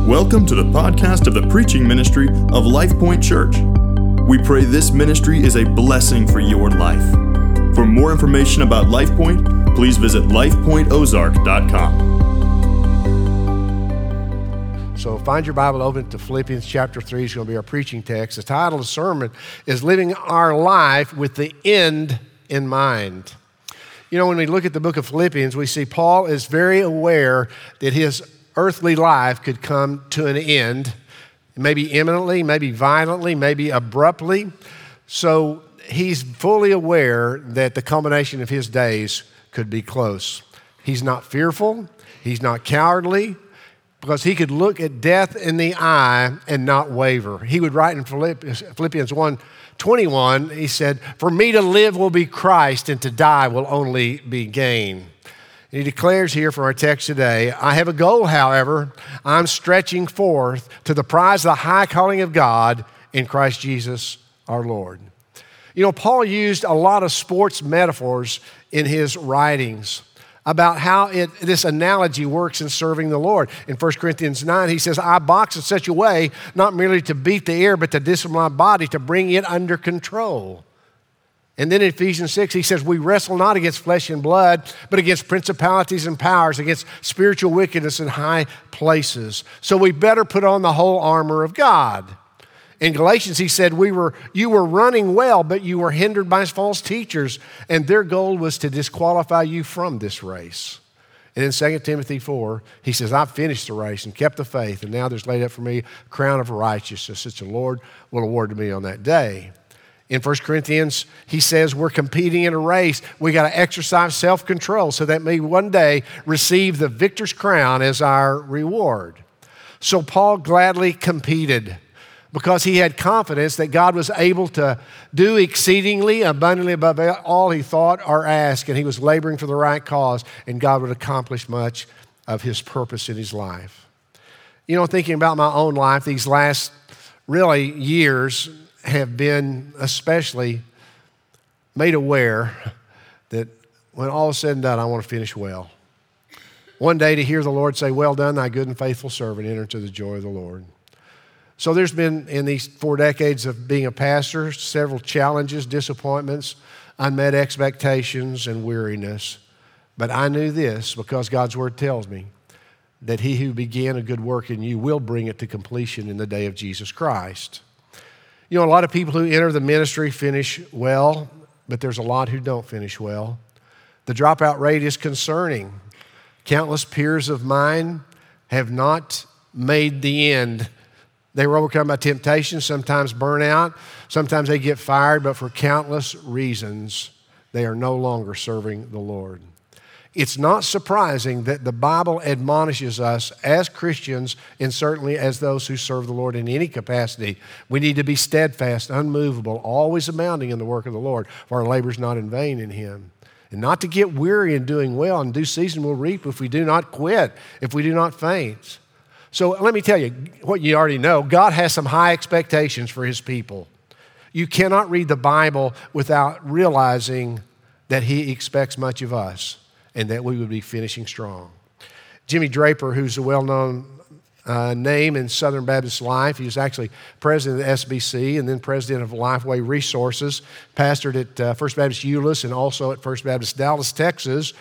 Welcome to the podcast of the preaching ministry of Life Point Church. We pray this ministry is a blessing for your life. For more information about Life Point, please visit lifepointozark.com. So find your Bible open to Philippians chapter 3. It's going to be our preaching text. The title of the sermon is Living Our Life with the End in Mind. You know, when we look at the book of Philippians, we see Paul is very aware that his earthly life could come to an end, maybe imminently, maybe violently, maybe abruptly. So he's fully aware that the culmination of his days could be close. He's not fearful. He's not cowardly, because he could look at death in the eye and not waver. He would write in Philippians 1:21, he said, "For me to live will be Christ, and to die will only be gain." And he declares here from our text today, "I have a goal, however, I'm stretching forth to the prize of the high calling of God in Christ Jesus our Lord." You know, Paul used a lot of sports metaphors in his writings about how this analogy works in serving the Lord. In 1 Corinthians 9, he says, "I box in such a way, not merely to beat the air, but to discipline my body, to bring it under control." And then in Ephesians 6, he says, "We wrestle not against flesh and blood, but against principalities and powers, against spiritual wickedness in high places. So we better put on the whole armor of God." In Galatians, he said, "You were running well, but you were hindered by false teachers, and their goal was to disqualify you from this race." And in 2 Timothy 4, he says, "I've finished the race and kept the faith, and now there's laid up for me a crown of righteousness, which the Lord will award to me on that day." In 1 Corinthians, he says we're competing in a race. We got to exercise self-control so that we one day receive the victor's crown as our reward. So Paul gladly competed because he had confidence that God was able to do exceedingly abundantly above all he thought or asked, and he was laboring for the right cause, and God would accomplish much of his purpose in his life. You know, thinking about my own life, these last really years have been especially made aware that when all is said and done, I want to finish well. One day to hear the Lord say, "Well done, thy good and faithful servant, enter into the joy of the Lord." So there's been, in these 4 decades of being a pastor, several challenges, disappointments, unmet expectations, and weariness. But I knew this because God's word tells me that he who began a good work in you will bring it to completion in the day of Jesus Christ. You know, a lot of people who enter the ministry finish well, but there's a lot who don't finish well. The dropout rate is concerning. Countless peers of mine have not made the end. They were overcome by temptation, sometimes burnout, sometimes they get fired, but for countless reasons, they are no longer serving the Lord. It's not surprising that the Bible admonishes us as Christians, and certainly as those who serve the Lord in any capacity, we need to be steadfast, unmovable, always abounding in the work of the Lord, for our labor is not in vain in him. And not to get weary in doing well. In due season we'll reap if we do not quit, if we do not faint. So let me tell you what you already know. God has some high expectations for his people. You cannot read the Bible without realizing that he expects much of us, and that we would be finishing strong. Jimmy Draper, who's a well-known name in Southern Baptist life, he was actually president of the SBC and then president of Lifeway Resources, pastored at First Baptist Euless and also at First Baptist Dallas, Texas.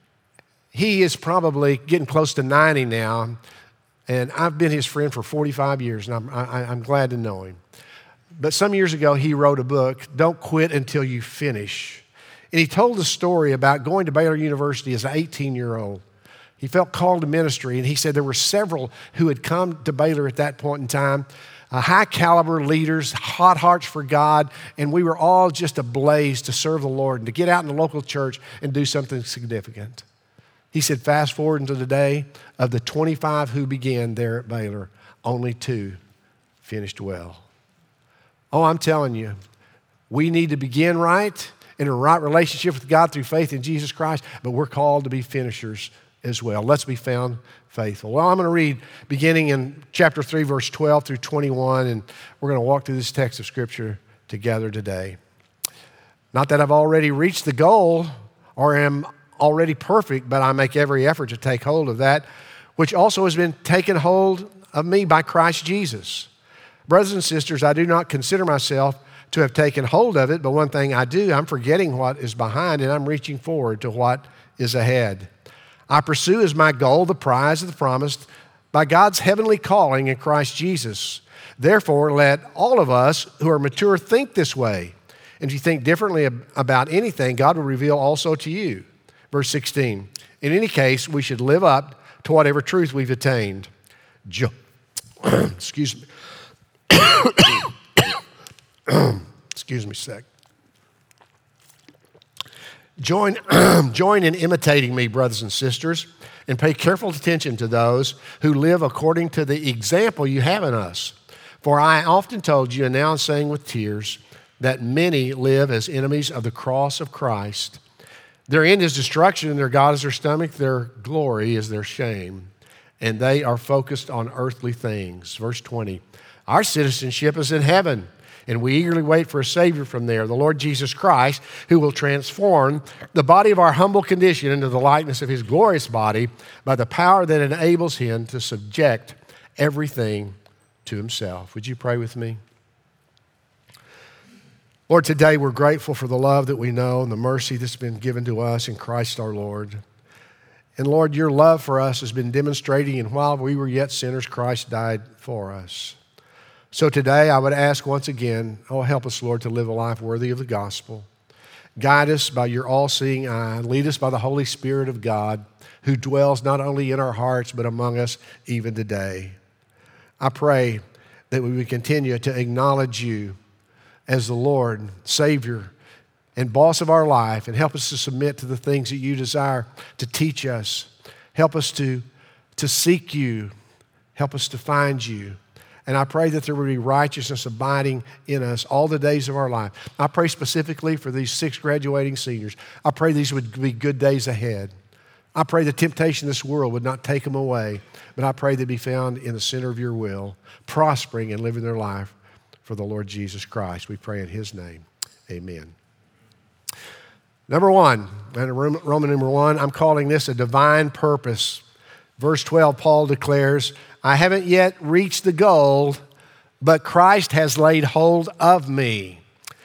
He is probably getting close to 90 now, and I've been his friend for 45 years, and I'm glad to know him. But some years ago, he wrote a book, "Don't Quit Until You Finish." And he told a story about going to Baylor University as an 18-year-old. He felt called to ministry, and he said there were several who had come to Baylor at that point in time, high-caliber leaders, hot hearts for God, and we were all just ablaze to serve the Lord and to get out in the local church and do something significant. He said, fast forward into the day, of the 25 who began there at Baylor, only 2 finished well. Oh, I'm telling you, we need to begin right, in a right relationship with God through faith in Jesus Christ, but we're called to be finishers as well. Let's be found faithful. Well, I'm going to read beginning in chapter 3, verse 12 through 21, and we're going to walk through this text of Scripture together today. Not that I've already reached the goal or am already perfect, but I make every effort to take hold of that, which also has been taken hold of me by Christ Jesus. Brothers and sisters, I do not consider myself to have taken hold of it, but one thing I do, I'm forgetting what is behind and I'm reaching forward to what is ahead. I pursue as my goal the prize of the promise by God's heavenly calling in Christ Jesus. Therefore, let all of us who are mature think this way. And if you think differently about anything, God will reveal also to you. Verse 16, in any case, we should live up to whatever truth we've attained. Excuse me. Excuse me a sec. Join in imitating me, brothers and sisters, and pay careful attention to those who live according to the example you have in us. For I often told you, and now I'm saying with tears, that many live as enemies of the cross of Christ. Their end is destruction, and their God is their stomach. Their glory is their shame, and they are focused on earthly things. Verse 20, our citizenship is in heaven, and we eagerly wait for a Savior from there, the Lord Jesus Christ, who will transform the body of our humble condition into the likeness of his glorious body by the power that enables him to subject everything to himself. Would you pray with me? Lord, today we're grateful for the love that we know and the mercy that's been given to us in Christ our Lord. And Lord, your love for us has been demonstrating, and while we were yet sinners, Christ died for us. So today I would ask once again, oh, help us, Lord, to live a life worthy of the gospel. Guide us by your all-seeing eye. Lead us by the Holy Spirit of God, who dwells not only in our hearts, but among us even today. I pray that we would continue to acknowledge you as the Lord, Savior, and boss of our life, and help us to submit to the things that you desire to teach us. Help us to seek you. Help us to find you. And I pray that there will be righteousness abiding in us all the days of our life. I pray specifically for these 6 graduating seniors. I pray these would be good days ahead. I pray the temptation of this world would not take them away, but I pray they'd be found in the center of your will, prospering and living their life for the Lord Jesus Christ. We pray in his name. Amen. Number 1, and Roman number 1, I'm calling this a divine purpose. Verse 12, Paul declares, I haven't yet reached the goal, but Christ has laid hold of me.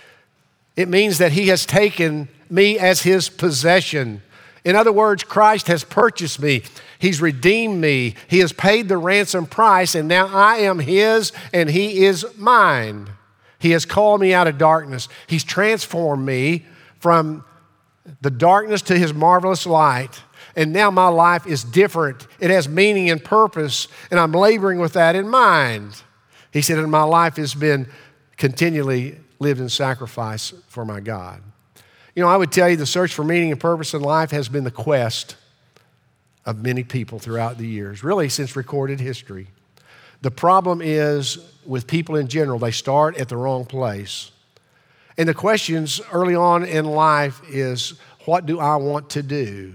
It means that he has taken me as his possession. In other words, Christ has purchased me. He's redeemed me. He has paid the ransom price, and now I am his and he is mine. He has called me out of darkness. He's transformed me from the darkness to his marvelous light. And now my life is different. It has meaning and purpose, and I'm laboring with that in mind. He said, and my life has been continually lived in sacrifice for my God. You know, I would tell you the search for meaning and purpose in life has been the quest of many people throughout the years, really since recorded history. The problem is with people in general, they start at the wrong place. And the questions early on in life is, what do I want to do?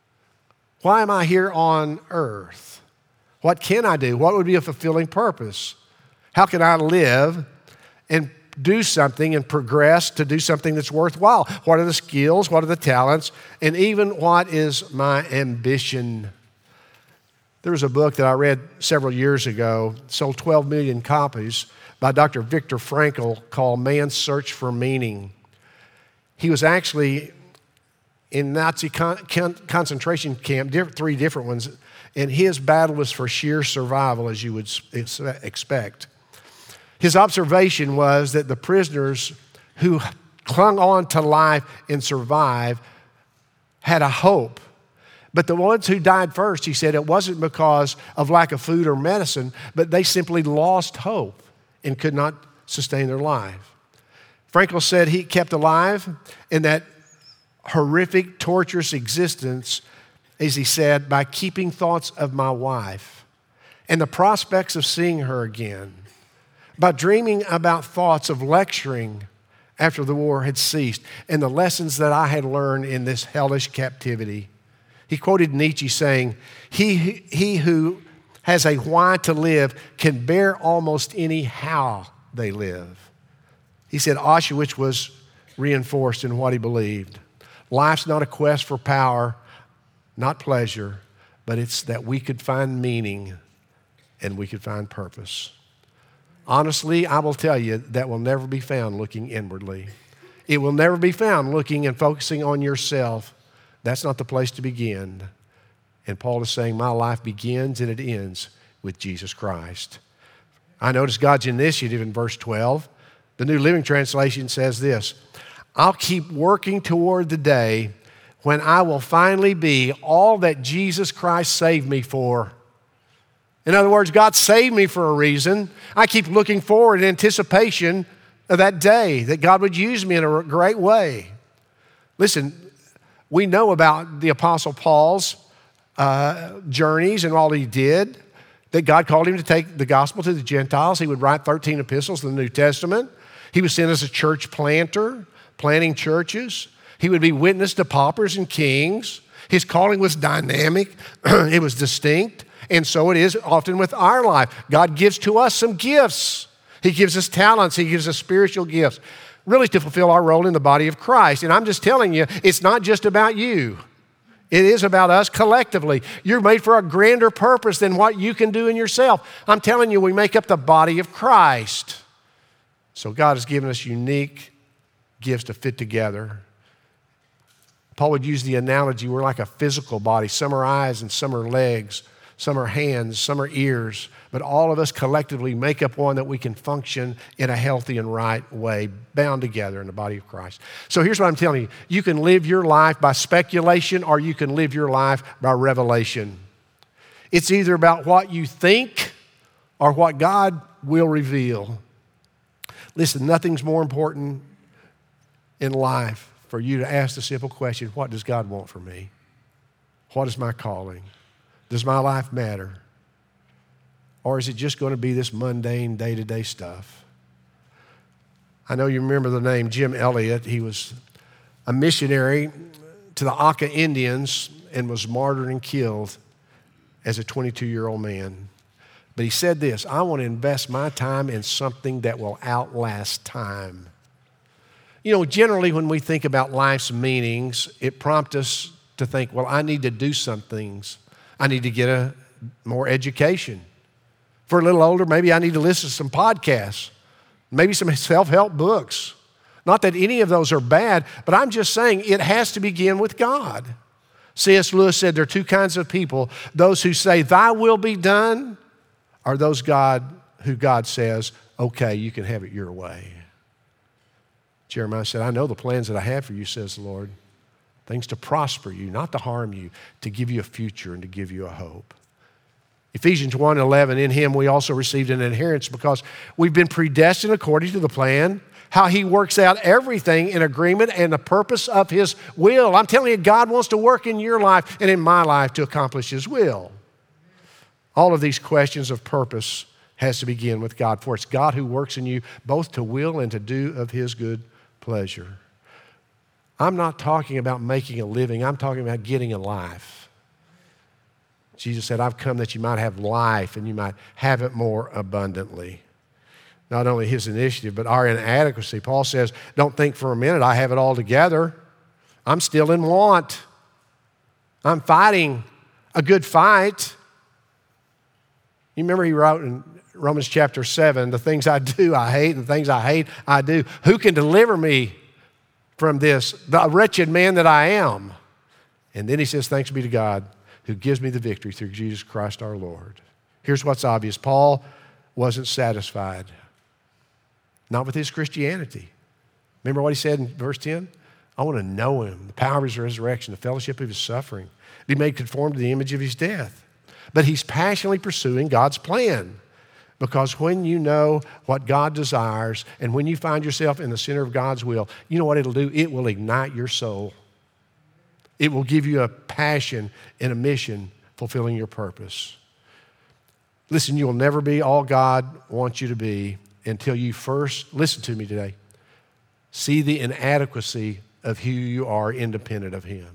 Why am I here on earth? What can I do? What would be a fulfilling purpose? How can I live and do something and progress to do something that's worthwhile? What are the skills? What are the talents? And even what is my ambition? There was a book that I read several years ago, sold 12 million copies, by Dr. Viktor Frankl, called Man's Search for Meaning. He was actually in Nazi concentration camp, 3 different ones, and his battle was for sheer survival, as you would expect. His observation was that the prisoners who clung on to life and survived had a hope. But the ones who died first, he said, it wasn't because of lack of food or medicine, but they simply lost hope and could not sustain their life. Frankl said he kept alive in that horrific, torturous existence, as he said, by keeping thoughts of my wife and the prospects of seeing her again, by dreaming about thoughts of lecturing after the war had ceased and the lessons that I had learned in this hellish captivity. He quoted Nietzsche saying, he who has a why to live can bear almost any how they live. He said Auschwitz was reinforced in what he believed. Life's not a quest for power, not pleasure, but it's that we could find meaning and we could find purpose. Honestly, I will tell you that will never be found looking inwardly. It will never be found looking and focusing on yourself. That's not the place to begin. And Paul is saying, my life begins and it ends with Jesus Christ. I notice God's initiative in verse 12. The New Living Translation says this, I'll keep working toward the day when I will finally be all that Jesus Christ saved me for. In other words, God saved me for a reason. I keep looking forward in anticipation of that day, that God would use me in a great way. Listen, we know about the Apostle Paul's journeys and all he did, that God called him to take the gospel to the Gentiles. He would write 13 epistles in the New Testament. He was sent as a church planter, planting churches. He would be witness to paupers and kings. His calling was dynamic. It was distinct. And so it is often with our life. God gives to us some gifts. He gives us talents. He gives us spiritual gifts, really to fulfill our role in the body of Christ. And I'm just telling you, it's not just about you. It is about us collectively. You're made for a grander purpose than what you can do in yourself. I'm telling you, we make up the body of Christ. So God has given us unique gifts to fit together. Paul would use the analogy, we're like a physical body. Some are eyes and some are legs. Some are hands, some are ears. But all of us collectively make up one that we can function in a healthy and right way, bound together in the body of Christ. So here's what I'm telling you. You can live your life by speculation or you can live your life by revelation. It's either about what you think or what God will reveal. Listen, nothing's more important in life for you to ask the simple question, what does God want for me? What is my calling? Does my life matter? Or is it just going to be this mundane day-to-day stuff? I know you remember the name Jim Elliot. He was a missionary to the Aka Indians and was martyred and killed as a 22-year-old man. But he said this, I want to invest my time in something that will outlast time. You know, generally when we think about life's meanings, it prompts us to think, well, I need to do some things. I need to get more education. For a little older, maybe I need to listen to some podcasts, maybe some self-help books. Not that any of those are bad, but I'm just saying it has to begin with God. C.S. Lewis said there are two kinds of people, those who say, thy will be done, or those who God says, okay, you can have it your way. Jeremiah said, I know the plans that I have for you, says the Lord. Things to prosper you, not to harm you, to give you a future and to give you a hope. Ephesians 1:11, in him we also received an inheritance because we've been predestined according to the plan, how he works out everything in agreement and the purpose of his will. I'm telling you, God wants to work in your life and in my life to accomplish his will. All of these questions of purpose has to begin with God, for it's God who works in you both to will and to do of his good pleasure. I'm not talking about making a living. I'm talking about getting a life. Jesus said, I've come that you might have life and you might have it more abundantly. Not only his initiative, but our inadequacy. Paul says, don't think for a minute I have it all together. I'm still in want. I'm fighting a good fight. You remember he wrote in Romans chapter 7, the things I do, I hate, and the things I hate, I do. Who can deliver me from this, the wretched man that I am? And then he says, thanks be to God who gives me the victory through Jesus Christ our Lord. Here's what's obvious. Paul wasn't satisfied, not with his Christianity. Remember what he said in verse 10? I want to know him, the power of his resurrection, the fellowship of his suffering, be made conformed to the image of his death. But he's passionately pursuing God's plan. Because when you know what God desires and when you find yourself in the center of God's will, you know what it'll do? It will ignite your soul. It will give you a passion and a mission fulfilling your purpose. Listen, you will never be all God wants you to be until you first, listen to me today, see the inadequacy of who you are independent of him.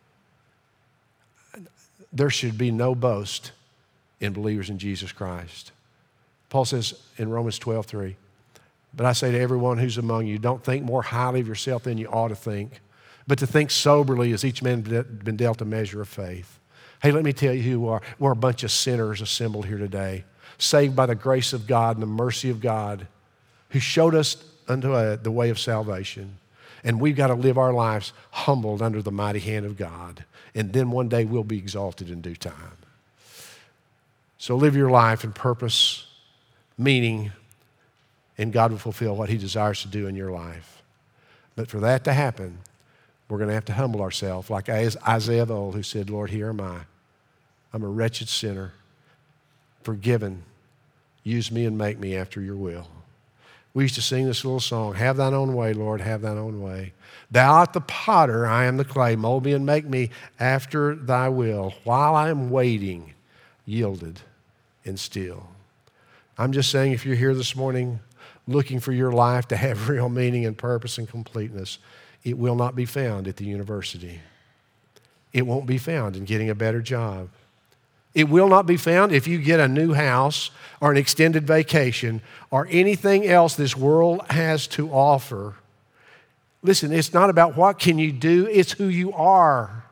There should be no boast in believers in Jesus Christ. Paul says in Romans 12:3, but I say to everyone who's among you, don't think more highly of yourself than you ought to think, but to think soberly as each man been dealt a measure of faith. Hey, let me tell you who we are. We're a bunch of sinners assembled here today. saved by the grace of God and the mercy of God, who showed us unto the way of salvation. And we've got to live our lives humbled under the mighty hand of God. And then one day we'll be exalted in due time. So live your life in purpose, meaning, and God will fulfill what he desires to do in your life. But for that to happen, we're going to have to humble ourselves like Isaiah of old, who said, Lord, here am I. I'm a wretched sinner, forgiven. Use me and make me after your will. We used to sing this little song, have thine own way, Lord, have thine own way. Thou art the potter, I am the clay. Mold me and make me after thy will. While I am waiting, yielded and still. I'm just saying, if you're here this morning looking for your life to have real meaning and purpose and completeness, it will not be found at the university. It won't be found in getting a better job. It will not be found if you get a new house or an extended vacation or anything else this world has to offer. Listen, it's not about what can you do, it's who you are.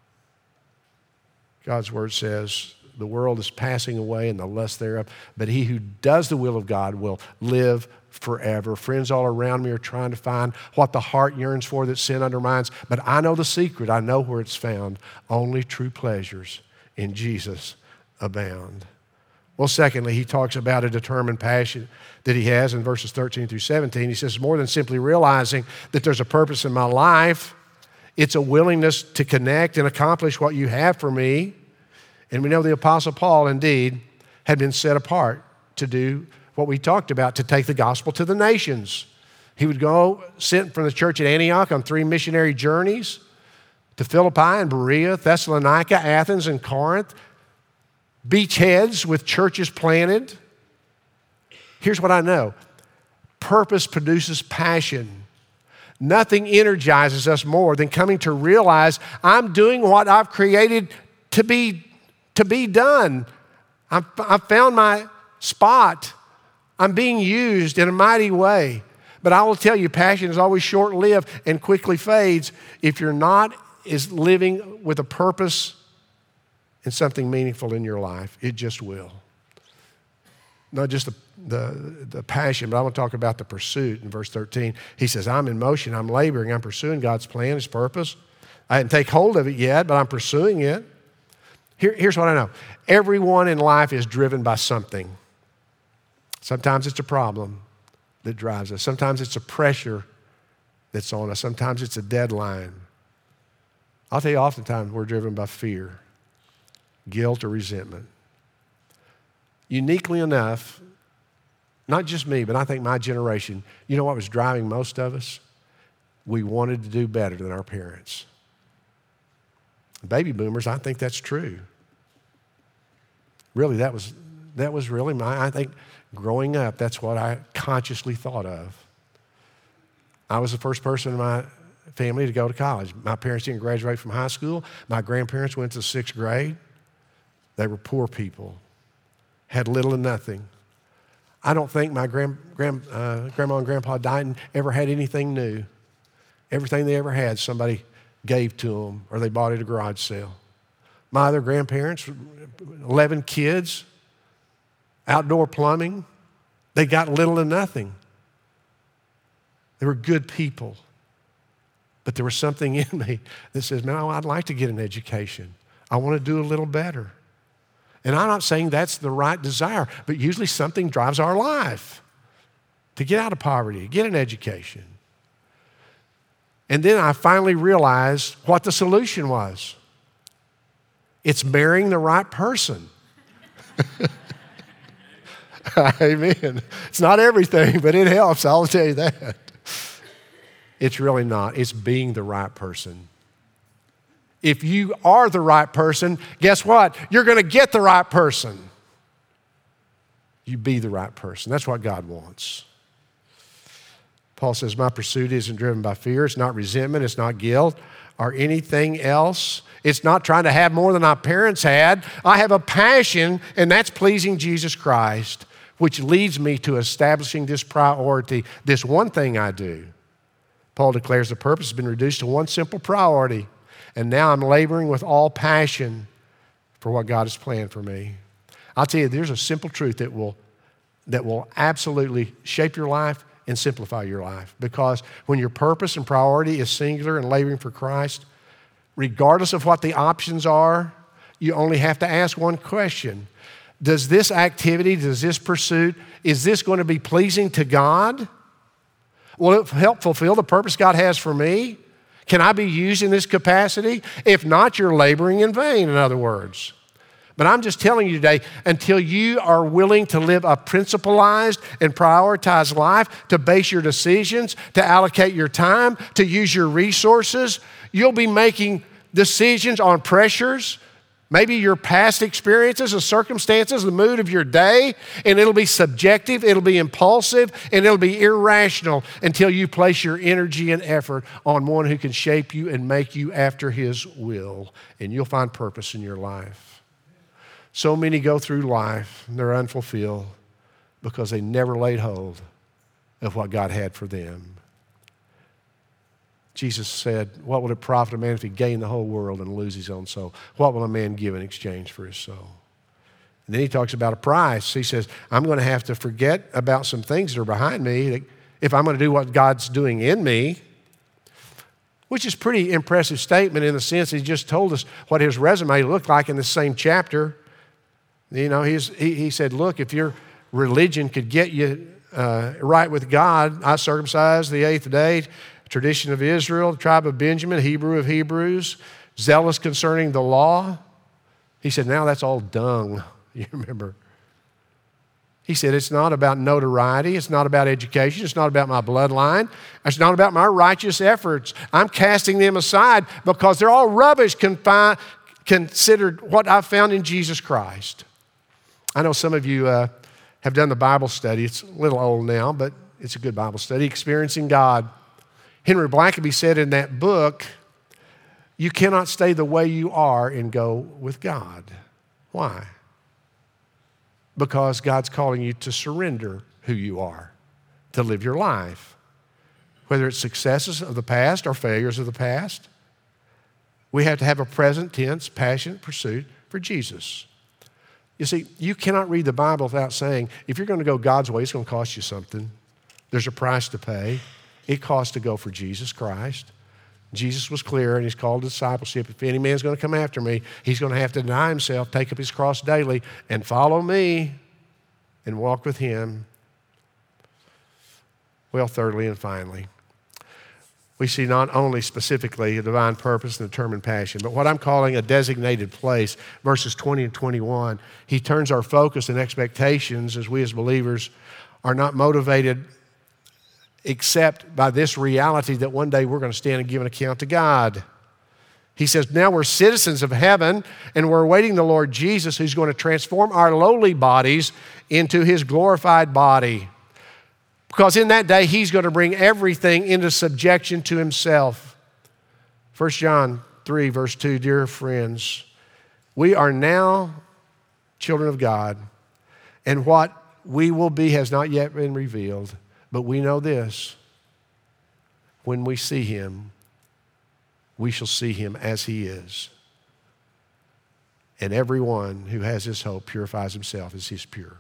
God's word says, the world is passing away and the lust thereof, but he who does the will of God will live forever. Friends all around me are trying to find what the heart yearns for that sin undermines, but I know the secret. I know where it's found. Only true pleasures in Jesus abound. Well, secondly, he talks about a determined passion that he has in verses 13 through 17. He says, more than simply realizing that there's a purpose in my life, it's a willingness to connect and accomplish what you have for me. And we know the Apostle Paul, indeed, had been set apart to do what we talked about, to take the gospel to the nations. He would go, sent from the church at Antioch on 3 missionary journeys to Philippi and Berea, Thessalonica, Athens, and Corinth. Beachheads with churches planted. Here's what I know. Purpose produces passion. Nothing energizes us more than coming to realize I'm doing what I've created to be done. I've found my spot. I'm being used in a mighty way. But I will tell you, passion is always short-lived and quickly fades if you're not living with a purpose and something meaningful in your life. It just will. Not just the passion, but I want to talk about the pursuit in verse 13. He says, I'm in motion, I'm laboring, I'm pursuing God's plan, his purpose. I didn't take hold of it yet, but I'm pursuing it. Here's what I know. Everyone in life is driven by something. Sometimes it's a problem that drives us. Sometimes it's a pressure that's on us. Sometimes it's a deadline. I'll tell you, oftentimes we're driven by fear, guilt, or resentment. Uniquely enough, not just me, but I think my generation, you know what was driving most of us? We wanted to do better than our parents. Baby boomers, I think that's true. Really, that was really I think growing up, that's what I consciously thought of. I was the first person in my family to go to college. My parents didn't graduate from high school. My grandparents went to 6th grade. They were poor people, had little and nothing. I don't think my grandma and grandpa Dighton ever had anything new. Everything they ever had, somebody gave to them or they bought at a garage sale. My other grandparents, 11 kids, outdoor plumbing, they got little and nothing. They were good people. But there was something in me that says, man, I'd like to get an education. I want to do a little better. And I'm not saying that's the right desire, but usually something drives our life to get out of poverty, get an education. And then I finally realized what the solution was. It's marrying the right person. Amen. It's not everything, but it helps, I'll tell you that. It's really not. It's being the right person. If you are the right person, guess what? You're going to get the right person. You be the right person. That's what God wants. Paul says, my pursuit isn't driven by fear. It's not resentment. It's not guilt or anything else. It's not trying to have more than our parents had. I have a passion, and that's pleasing Jesus Christ, which leads me to establishing this priority, this one thing I do. Paul declares the purpose has been reduced to one simple priority. And now I'm laboring with all passion for what God has planned for me. I'll tell you, there's a simple truth that will absolutely shape your life and simplify your life. Because when your purpose and priority is singular and laboring for Christ, regardless of what the options are, you only have to ask one question. Does this activity, does this pursuit, is this going to be pleasing to God? Will it help fulfill the purpose God has for me? Can I be used in this capacity? If not, you're laboring in vain, in other words. But I'm just telling you today, until you are willing to live a principalized and prioritized life, to base your decisions, to allocate your time, to use your resources, you'll be making decisions on pressures, maybe your past experiences, the circumstances, the mood of your day, and it'll be subjective, it'll be impulsive, and it'll be irrational until you place your energy and effort on one who can shape you and make you after His will, and you'll find purpose in your life. So many go through life and they're unfulfilled because they never laid hold of what God had for them. Jesus said, what would it profit a man if he gained the whole world and lose his own soul? What will a man give in exchange for his soul? And then he talks about a price. He says, I'm going to have to forget about some things that are behind me if I'm going to do what God's doing in me, which is a pretty impressive statement in the sense he just told us what his resume looked like in the same chapter. You know, he said, look, if your religion could get you right with God, I circumcised the 8th day, tradition of Israel, the tribe of Benjamin, Hebrew of Hebrews, zealous concerning the law. He said, now that's all dung, you remember. He said, it's not about notoriety, it's not about education, it's not about my bloodline, it's not about my righteous efforts. I'm casting them aside because they're all rubbish considered what I found in Jesus Christ. I know some of you have done the Bible study. It's a little old now, but it's a good Bible study, Experiencing God. Henry Blackaby said in that book, you cannot stay the way you are and go with God. Why? Because God's calling you to surrender who you are, to live your life. Whether it's successes of the past or failures of the past, we have to have a present tense, passionate pursuit for Jesus. You see, you cannot read the Bible without saying, if you're going to go God's way, it's going to cost you something. There's a price to pay. It costs to go for Jesus Christ. Jesus was clear, and He's called to discipleship. If any man's going to come after me, he's going to have to deny himself, take up his cross daily, and follow me and walk with Him. Well, thirdly and finally, we see not only specifically a divine purpose and determined passion, but what I'm calling a designated place, verses 20 and 21. He turns our focus and expectations as we as believers are not motivated except by this reality that one day we're going to stand and give an account to God. He says, now we're citizens of heaven and we're awaiting the Lord Jesus who's going to transform our lowly bodies into His glorified body. Because in that day, He's going to bring everything into subjection to Himself. 1 John 3, verse 2, dear friends, we are now children of God, and what we will be has not yet been revealed. But we know this, when we see Him, we shall see Him as He is. And everyone who has this hope purifies himself as He's pure.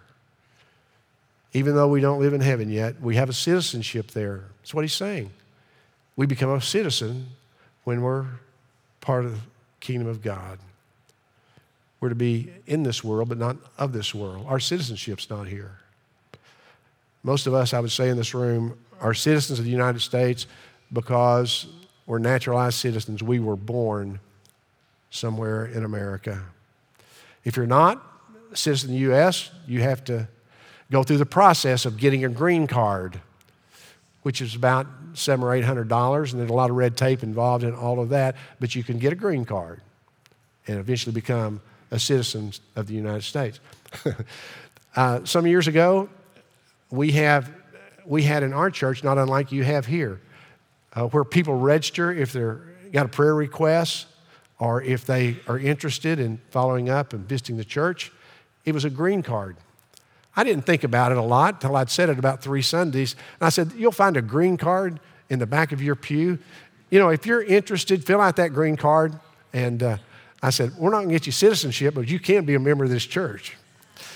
Even though we don't live in heaven yet, we have a citizenship there. That's what He's saying. We become a citizen when we're part of the kingdom of God. We're to be in this world, but not of this world. Our citizenship's not here. Most of us, I would say in this room, are citizens of the United States because we're naturalized citizens. We were born somewhere in America. If you're not a citizen of the U.S., you have to go through the process of getting a green card, which is about $700 or $800, and there's a lot of red tape involved in all of that, but you can get a green card and eventually become a citizen of the United States. Some years ago, we had in our church, not unlike you have here, where people register if they've got a prayer request or if they are interested in following up and visiting the church. It was a green card. I didn't think about it a lot until I'd said it about 3 Sundays. And I said, you'll find a green card in the back of your pew. You know, if you're interested, fill out that green card. And I said, we're not going to get you citizenship, but you can be a member of this church.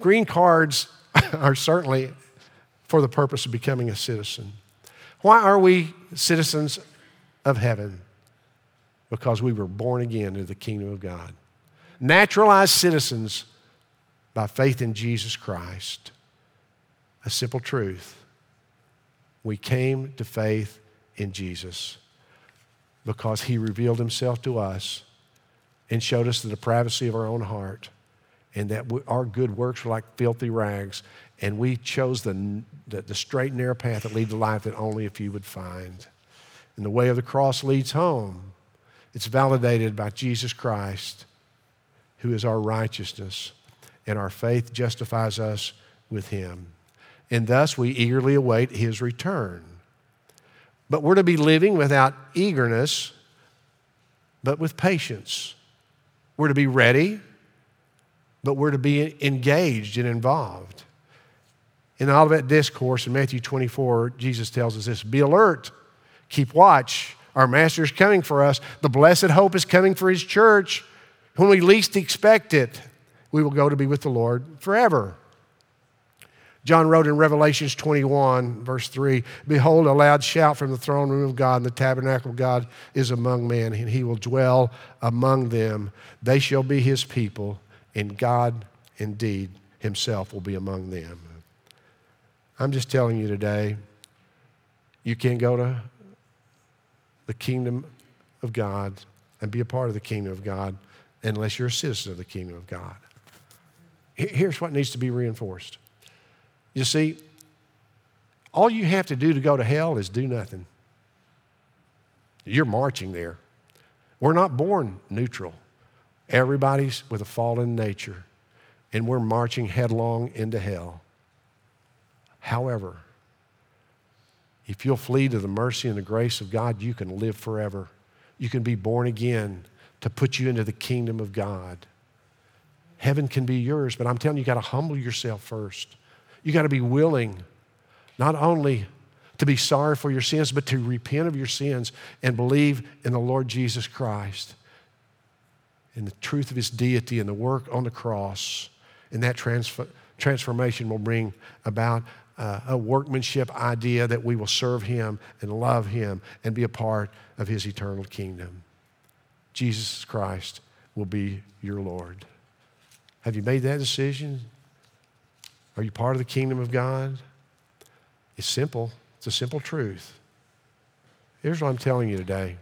Green cards are certainly for the purpose of becoming a citizen. Why are we citizens of heaven? Because we were born again into the kingdom of God. Naturalized citizens by faith in Jesus Christ. A simple truth. We came to faith in Jesus because he revealed himself to us and showed us the depravity of our own heart and that our good works were like filthy rags, and we chose the straight and narrow path that leads to life that only a few would find. And the way of the cross leads home. It's validated by Jesus Christ, who is our righteousness, and our faith justifies us with him. And thus we eagerly await his return. But we're to be living without eagerness, but with patience. We're to be ready, but we're to be engaged and involved. In the Olivet Discourse in Matthew 24, Jesus tells us this: be alert, keep watch. Our Master is coming for us. The blessed hope is coming for his church. When we least expect it, we will go to be with the Lord forever. John wrote in Revelation 21, verse 3, behold, a loud shout from the throne room of God, and the tabernacle of God is among men, and he will dwell among them. They shall be his people, and God indeed himself will be among them. I'm just telling you today, you can't go to the kingdom of God and be a part of the kingdom of God unless you're a citizen of the kingdom of God. Here's what needs to be reinforced. You see, all you have to do to go to hell is do nothing. You're marching there. We're not born neutral. Everybody's with a fallen nature, and we're marching headlong into hell. However, if you'll flee to the mercy and the grace of God, you can live forever. You can be born again to put you into the kingdom of God. Heaven can be yours, but I'm telling you, you got to humble yourself first. You got to be willing not only to be sorry for your sins, but to repent of your sins and believe in the Lord Jesus Christ, in the truth of his deity and the work on the cross. And that transformation will bring about a workmanship idea that we will serve him and love him and be a part of his eternal kingdom. Jesus Christ will be your Lord. Have you made that decision? Are you part of the kingdom of God? It's simple. It's a simple truth. Here's what I'm telling you today.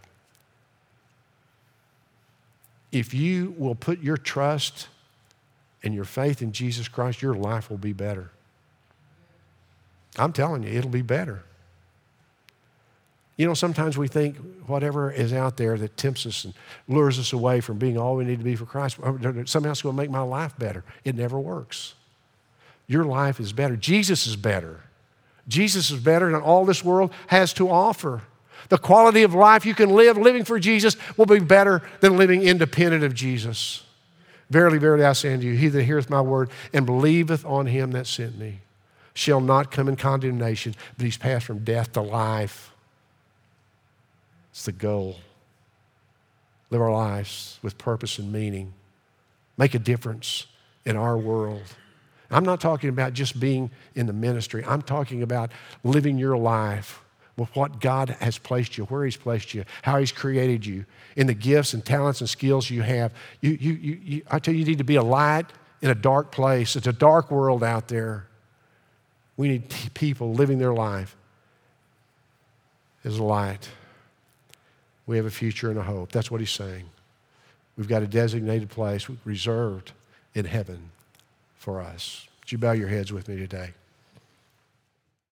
If you will put your trust and your faith in Jesus Christ, your life will be better. I'm telling you, it'll be better. You know, sometimes we think whatever is out there that tempts us and lures us away from being all we need to be for Christ, somehow it's going to make my life better. It never works. Your life is better. Jesus is better. Jesus is better than all this world has to offer. The quality of life you can live living for Jesus will be better than living independent of Jesus. Verily, verily, I say unto you, he that heareth my word and believeth on him that sent me shall not come in condemnation, but he's passed from death to life. It's the goal. Live our lives with purpose and meaning. Make a difference in our world. I'm not talking about just being in the ministry. I'm talking about living your life with what God has placed you, where he's placed you, how he's created you, in the gifts and talents and skills you have. I tell you, you need to be a light in a dark place. It's a dark world out there. We need people living their life as a light. We have a future and a hope. That's what he's saying. We've got a designated place reserved in heaven for us. Would you bow your heads with me today?